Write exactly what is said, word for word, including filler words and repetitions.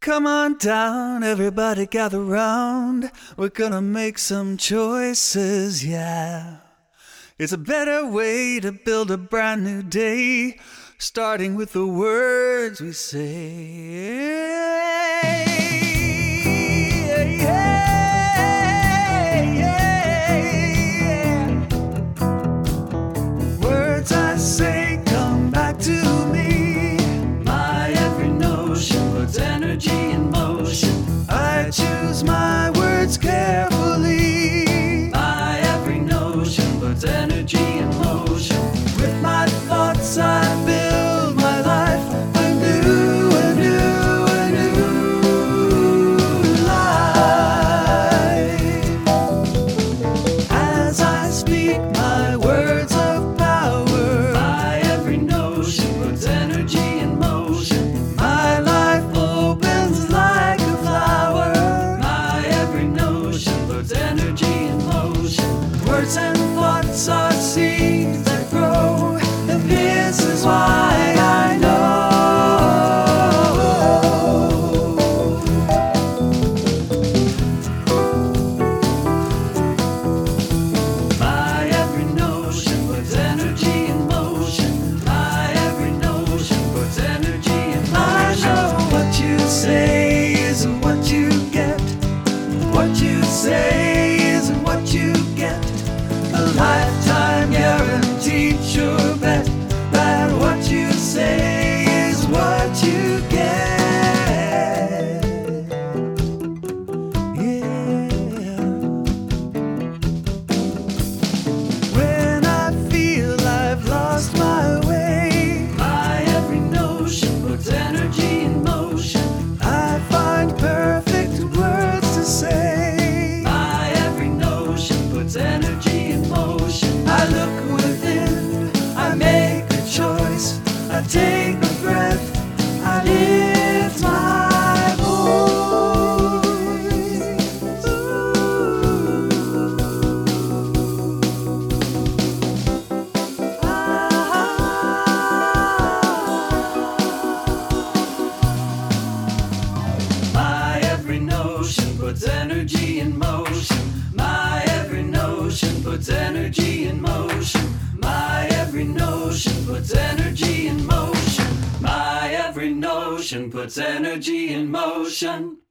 Come on down, everybody gather round. We're gonna make some choices, yeah. It's a better way to build a brand new day, starting with the words we say. Words I say come back to me. My every notion puts energy in motion. I choose my words carefully. My every notion puts energy in motion. With my thoughts I build my life anew, anew, anew life. As I speak my words of power, My every notion puts energy in motion. my life opens like a flower. My every notion puts energy in motion. Words and thoughts are seeds that grow, and this is why I know. My every notion puts energy in motion. My every notion puts energy in I motion. know what you say isn't what you get. What you say isn't what you get. A lifetime guarantee, sure bet that what you say is what you get. Yeah. When I feel I've lost my way, My every notion puts energy in motion. I find perfect words to say. My every notion puts energy in motion. I look within, I make a choice, I take a breath, I lift my voice. My every notion puts energy in motion. My every notion puts energy in motion. My every notion puts energy in motion. My every notion puts energy in motion.